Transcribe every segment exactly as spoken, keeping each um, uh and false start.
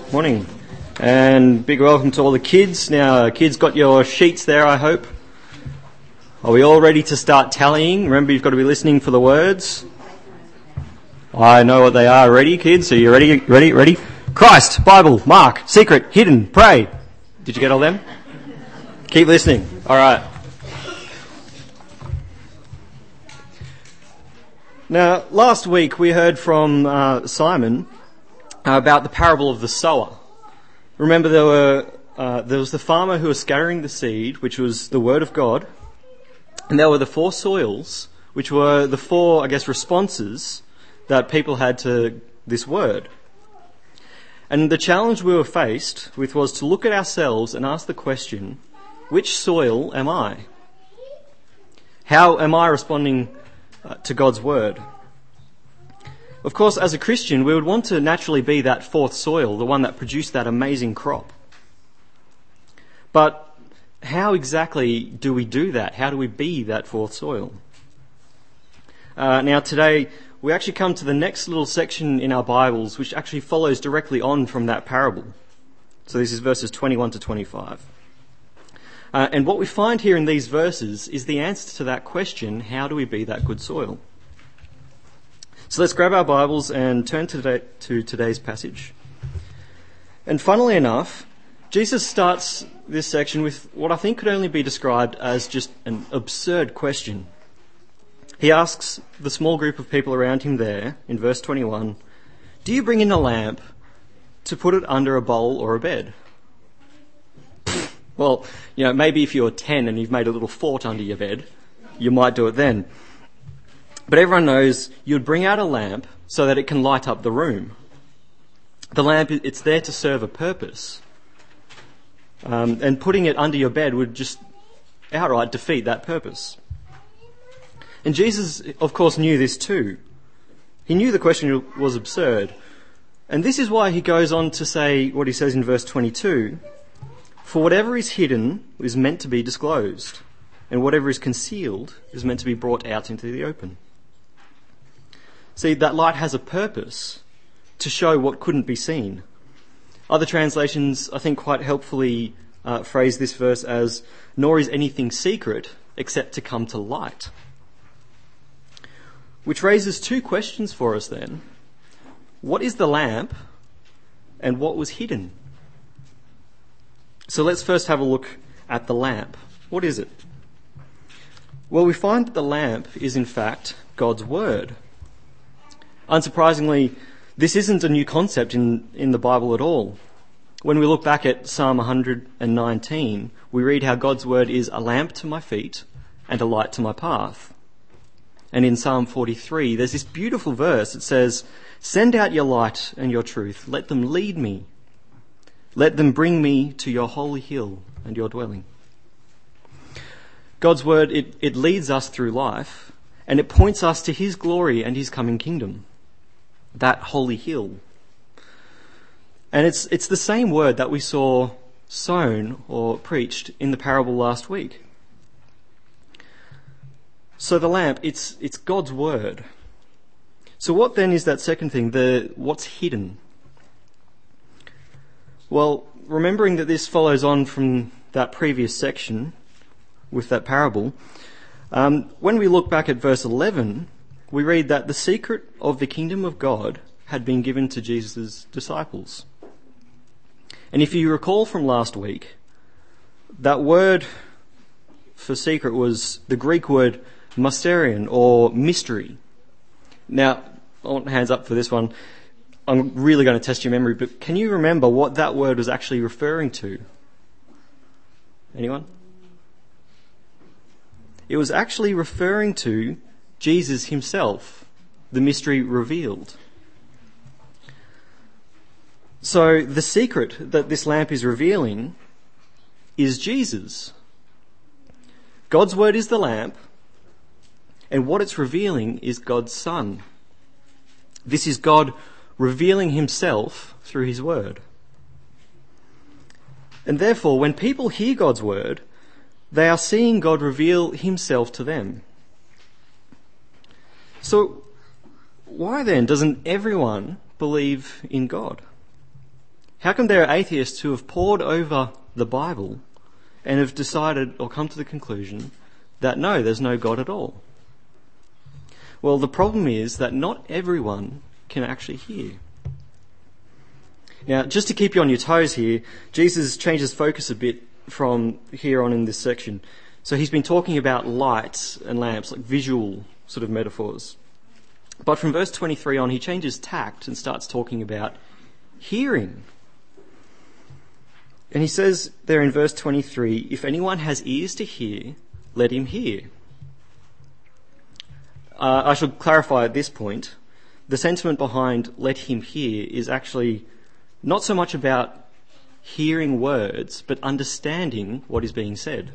Morning. And big welcome to all the kids. Now, kids, got your sheets there, I hope. Are we all ready to start tallying? Remember, you've got to be listening for the words. I know what they are. Ready, kids? Are you ready? Ready? Ready? Christ, Bible, Mark, secret, hidden, pray. Did you get all them? Keep listening. All right. Now, last week we heard from uh, Simon uh, about the parable of the sower. Remember, there were uh, there was the farmer who was scattering the seed, which was the word of God, and there were the four soils, which were the four, I guess, responses that people had to this word. And the challenge we were faced with was to look at ourselves and ask the question, which soil am I? How am I responding uh, to God's word? Of course, as a Christian, we would want to naturally be that fourth soil, the one that produced that amazing crop. But how exactly do we do that? How do we be that fourth soil? Uh, now today, we actually come to the next little section in our Bibles, which actually follows directly on from that parable. So this is verses twenty-one to twenty-five. Uh, and what we find here in these verses is the answer to that question, how do we be that good soil? So let's grab our Bibles and turn to, today, to today's passage. And funnily enough, Jesus starts this section with what I think could only be described as just an absurd question. He asks the small group of people around him there, in verse twenty-one, do you bring in a lamp to put it under a bowl or a bed? Well, you know, maybe if you're ten and you've made a little fort under your bed, you might do it then. But everyone knows you'd bring out a lamp so that it can light up the room. The lamp, it's there to serve a purpose. Um, and putting it under your bed would just outright defeat that purpose. And Jesus, of course, knew this too. He knew the question was absurd. And this is why he goes on to say what he says in verse twenty-two. For whatever is hidden is meant to be disclosed, and whatever is concealed is meant to be brought out into the open. See, that light has a purpose to show what couldn't be seen. Other translations, I think, quite helpfully uh, phrase this verse as, nor is anything secret except to come to light. Which raises two questions for us then. What is the lamp and what was hidden? So let's first have a look at the lamp. What is it? Well, we find that the lamp is in fact God's word. Unsurprisingly, this isn't a new concept in, in the Bible at all. When we look back at Psalm one hundred nineteen, we read how God's word is a lamp to my feet and a light to my path. And in Psalm forty-three, there's this beautiful verse that says, send out your light and your truth. Let them lead me. Let them bring me to your holy hill and your dwelling. God's word, it, it leads us through life and it points us to his glory and his coming kingdom. That holy hill. And it's it's the same word that we saw sown or preached in the parable last week. So the lamp, it's it's God's word. So what then is that second thing, the what's hidden? Well, remembering that this follows on from that previous section with that parable, um, when we look back at verse eleven, we read that the secret of the kingdom of God had been given to Jesus' disciples. And if you recall from last week, that word for secret was the Greek word mysterion, or mystery. Now, I want hands up for this one. I'm really going to test your memory, but can you remember what that word was actually referring to? Anyone? It was actually referring to Jesus himself, the mystery revealed. So the secret that this lamp is revealing is Jesus. God's word is the lamp, and what it's revealing is God's Son. This is God revealing himself through his word. And therefore, when people hear God's word, they are seeing God reveal himself to them. So why then doesn't everyone believe in God? How come there are atheists who have pored over the Bible and have decided or come to the conclusion that no, there's no God at all? Well, the problem is that not everyone can actually hear. Now, just to keep you on your toes here, Jesus changes focus a bit from here on in this section. So he's been talking about lights and lamps, like visual sort of metaphors. But from verse twenty-three on, he changes tact and starts talking about hearing. And he says there in verse twenty-three, if anyone has ears to hear, let him hear. Uh, I should clarify at this point, the sentiment behind let him hear is actually not so much about hearing words, but understanding what is being said.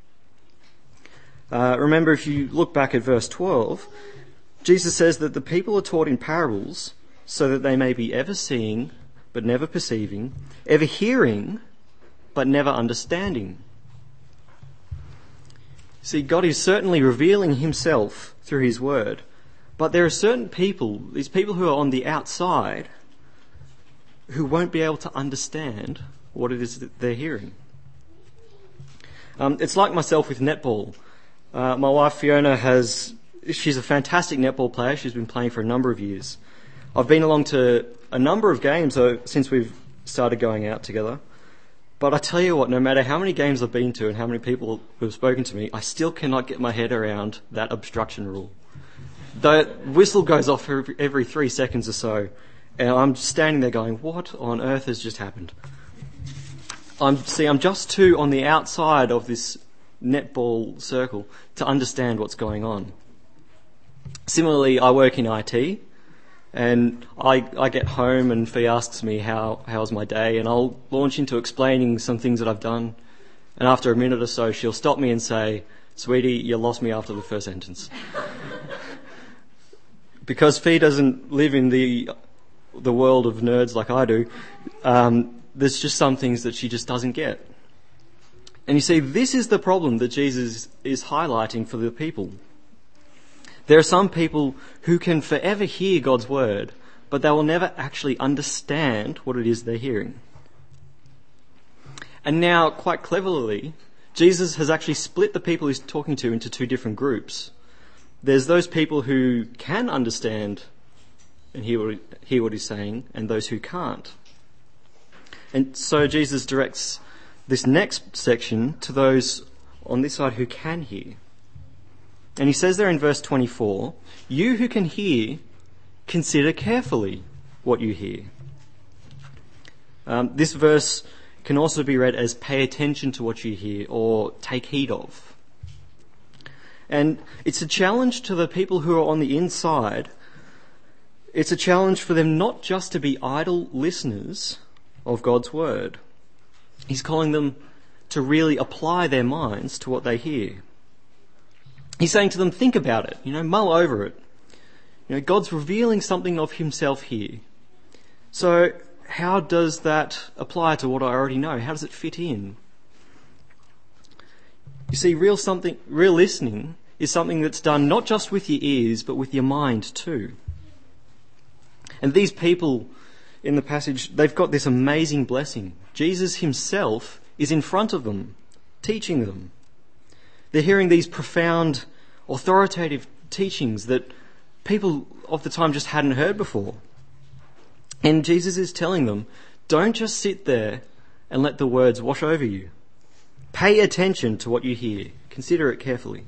Uh, remember, if you look back at verse twelve, Jesus says that the people are taught in parables so that they may be ever seeing but never perceiving, ever hearing but never understanding. See, God is certainly revealing himself through his word, but there are certain people, these people who are on the outside, who won't be able to understand what it is that they're hearing. Um, it's like myself with netball. Uh, my wife Fiona has, she's a fantastic netball player. She's been playing for a number of years. I've been along to a number of games uh, since we've started going out together. But I tell you what, no matter how many games I've been to and how many people who have spoken to me, I still cannot get my head around that obstruction rule. The whistle goes off every three seconds or so, and I'm standing there going, what on earth has just happened? I'm, see, I'm just too on the outside of this netball circle to understand what's going on. Similarly, I work in I T, and I, I get home and Fee asks me how how's my day, and I'll launch into explaining some things that I've done, and after a minute or so she'll stop me and say, sweetie, you lost me after the first sentence. Because Fee doesn't live in the the world of nerds like I do, um, there's just some things that she just doesn't get. And you see, this is the problem that Jesus is highlighting for the people. There are some people who can forever hear God's word, but they will never actually understand what it is they're hearing. And now, quite cleverly, Jesus has actually split the people he's talking to into two different groups. There's those people who can understand and hear what, hear what he's saying, and those who can't. And so Jesus directs this next section to those on this side who can hear. And he says there in verse twenty-four, you who can hear, consider carefully what you hear. Um, this verse can also be read as pay attention to what you hear or take heed of. And it's a challenge to the people who are on the inside. It's a challenge for them not just to be idle listeners of God's word. He's calling them to really apply their minds to what they hear. He's saying to them, think about it, you know, mull over it. You know, God's revealing something of himself here. So how does that apply to what I already know? How does it fit in? You see, real something, real listening is something that's done not just with your ears, but with your mind too. And these people in the passage, they've got this amazing blessing. Jesus himself is in front of them, teaching them. They're hearing these profound, authoritative teachings that people of the time just hadn't heard before. And Jesus is telling them, don't just sit there and let the words wash over you. Pay attention to what you hear. Consider it carefully.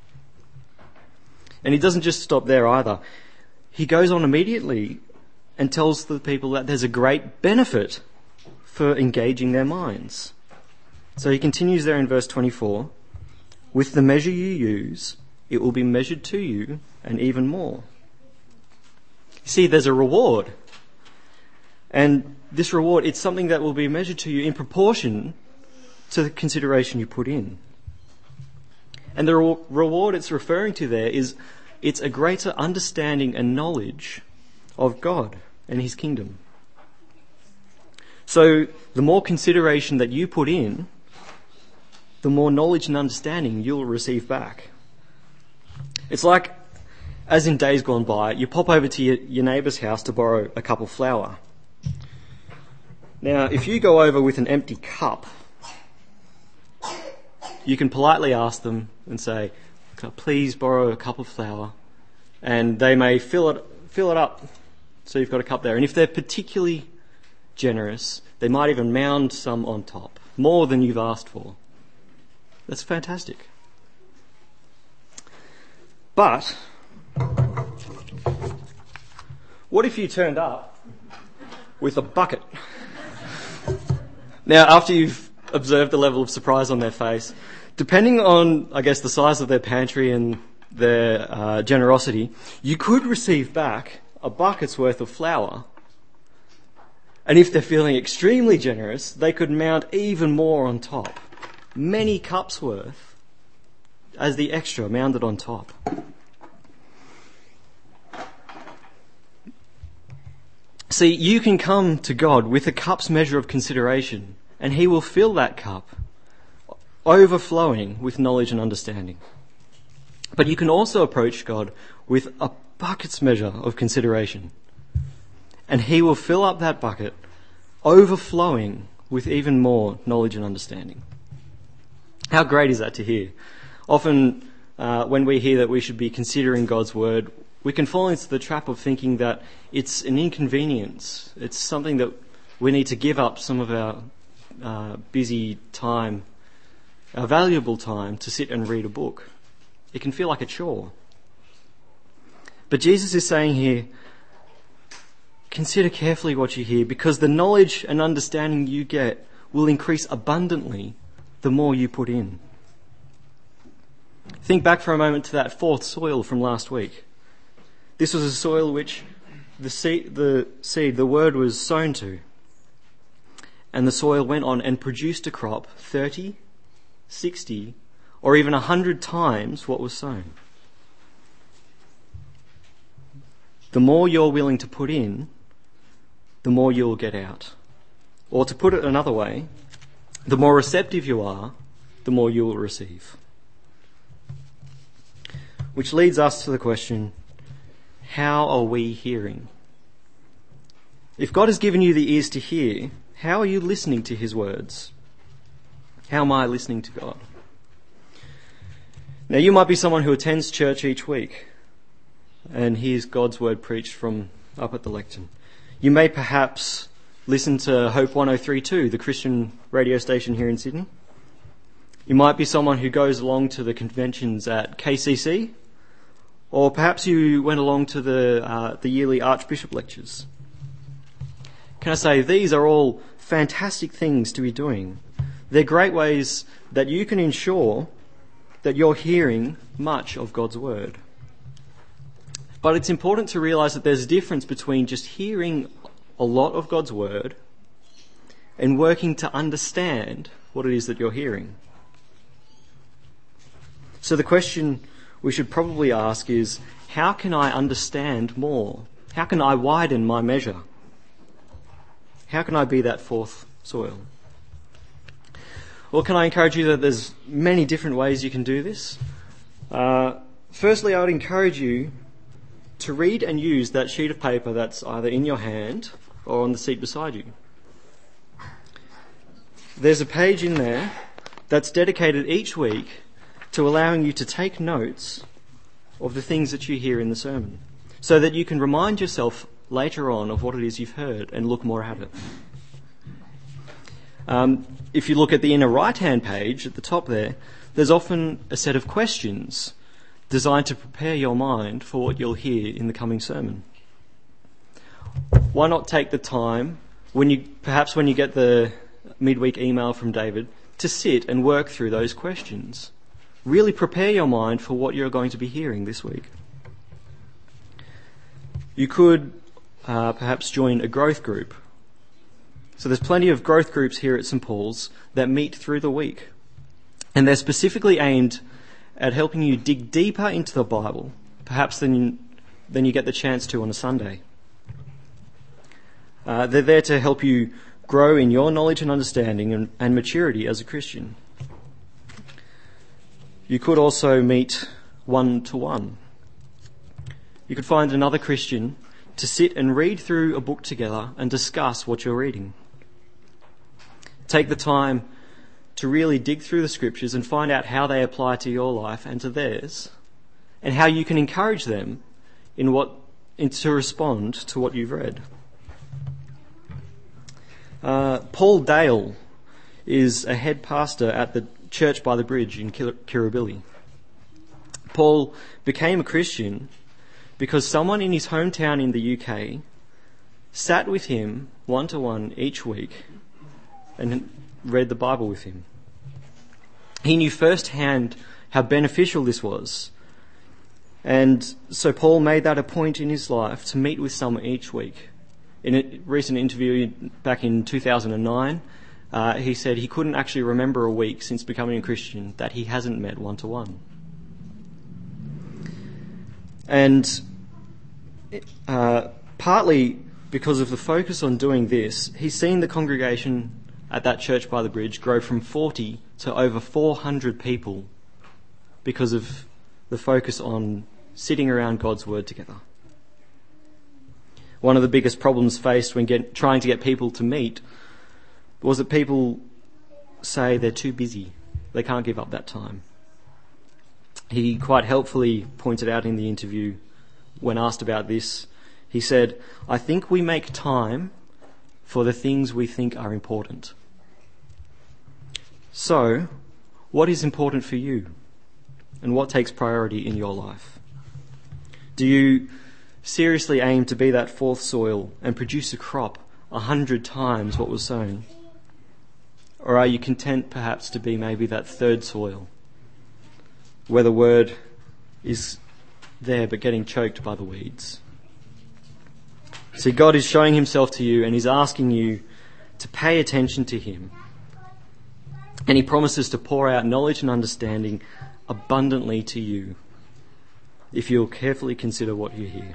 And he doesn't just stop there either. He goes on immediately and tells the people that there's a great benefit for engaging their minds. So he continues there in verse twenty-four, with the measure you use, it will be measured to you and even more. You see, there's a reward. And this reward, it's something that will be measured to you in proportion to the consideration you put in. And the re- reward it's referring to there is, it's a greater understanding and knowledge of God and his kingdom. So the more consideration that you put in, the more knowledge and understanding you'll receive back. It's like, as in days gone by, you pop over to your, your neighbour's house to borrow a cup of flour. Now, if you go over with an empty cup, you can politely ask them and say, "Can I please borrow a cup of flour?" And they may fill it, fill it up so you've got a cup there. And if they're particularly generous, they might even mound some on top, more than you've asked for. That's fantastic. But what if you turned up with a bucket? Now, after you've observed the level of surprise on their face, depending on, I guess, the size of their pantry and their uh, generosity, you could receive back a bucket's worth of flour. And if they're feeling extremely generous, they could mount even more on top. Many cups worth as the extra mounted on top. See, you can come to God with a cup's measure of consideration, and He will fill that cup overflowing with knowledge and understanding. But you can also approach God with a bucket's measure of consideration, and He will fill up that bucket overflowing with even more knowledge and understanding. How great is that to hear? Often uh, when we hear that we should be considering God's word, we can fall into the trap of thinking that it's an inconvenience. It's something that we need to give up some of our uh, busy time, our valuable time to sit and read a book. It can feel like a chore. But Jesus is saying here, consider carefully what you hear, because the knowledge and understanding you get will increase abundantly the more you put in. Think back for a moment to that fourth soil from last week. This was a soil which the seed, the seed, the word was sown to. And the soil went on and produced a crop thirty, sixty, or even a hundred times what was sown. The more you're willing to put in, the more you'll get out. Or to put it another way, the more receptive you are, the more you will receive. Which leads us to the question, how are we hearing? If God has given you the ears to hear, how are you listening to His words? How am I listening to God? Now, you might be someone who attends church each week and hears God's word preached from up at the lectern. You may perhaps listen to Hope one oh three point two, the Christian radio station here in Sydney. You might be someone who goes along to the conventions at K C C, or perhaps you went along to the uh, the yearly Archbishop lectures. Can I say, these are all fantastic things to be doing. They're great ways that you can ensure that you're hearing much of God's word. But it's important to realise that there's a difference between just hearing a lot of God's word and working to understand what it is that you're hearing. So the question we should probably ask is, how can I understand more? How can I widen my measure? How can I be that fourth soil? Well, can I encourage you that there's many different ways you can do this? Uh, firstly, I would encourage you to read and use that sheet of paper that's either in your hand or on the seat beside you. There's a page in there that's dedicated each week to allowing you to take notes of the things that you hear in the sermon, so that you can remind yourself later on of what it is you've heard and look more at it. Um, if you look at the inner right-hand page at the top there, there's often a set of questions designed to prepare your mind for what you'll hear in the coming sermon. Why not take the time, when you perhaps when you get the midweek email from David, to sit and work through those questions? Really prepare your mind for what you're going to be hearing this week. You could uh, perhaps join a growth group. So there's plenty of growth groups here at St Paul's that meet through the week. And they're specifically aimed at helping you dig deeper into the Bible, perhaps than you, than you get the chance to on a Sunday. Uh, they're there to help you grow in your knowledge and understanding and, and maturity as a Christian. You could also meet one-to-one. You could find another Christian to sit and read through a book together and discuss what you're reading. Take the time to really dig through the scriptures and find out how they apply to your life and to theirs, and how you can encourage them in what in, to respond to what you've read. Uh, Paul Dale is a head pastor at the Church by the Bridge in Kirribilli. Paul became a Christian because someone in his hometown in the U K sat with him one-to-one each week and read the Bible with him. He knew firsthand how beneficial this was. And so Paul made that a point in his life to meet with someone each week. In a recent interview back in two thousand nine, uh, he said he couldn't actually remember a week since becoming a Christian that he hasn't met one-to-one. And uh, partly because of the focus on doing this, he's seen the congregation at that church by the bridge grow from forty to over four hundred people because of the focus on sitting around God's Word together. One of the biggest problems faced when get, trying to get people to meet was that people say they're too busy. They can't give up that time. He quite helpfully pointed out in the interview, when asked about this, he said, "I think we make time for the things we think are important." So, what is important for you? And what takes priority in your life? Do you seriously aim to be that fourth soil and produce a crop a hundred times what was sown? Or are you content perhaps to be maybe that third soil, where the word is there but getting choked by the weeds? See, God is showing himself to you and he's asking you to pay attention to him. And he promises to pour out knowledge and understanding abundantly to you if you'll carefully consider what you hear.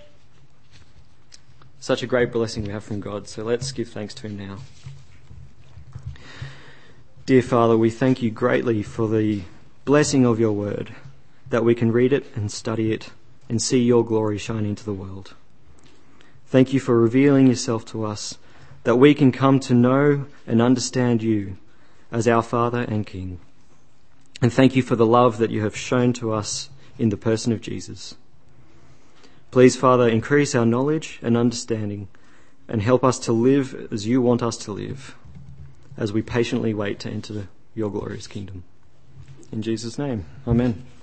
Such a great blessing we have from God, so let's give thanks to him now. Dear Father, we thank you greatly for the blessing of your word, that we can read it and study it and see your glory shine into the world. Thank you for revealing yourself to us, that we can come to know and understand you as our Father and King. And thank you for the love that you have shown to us in the person of Jesus. Please, Father, increase our knowledge and understanding and help us to live as you want us to live as we patiently wait to enter your glorious kingdom. In Jesus' name, amen.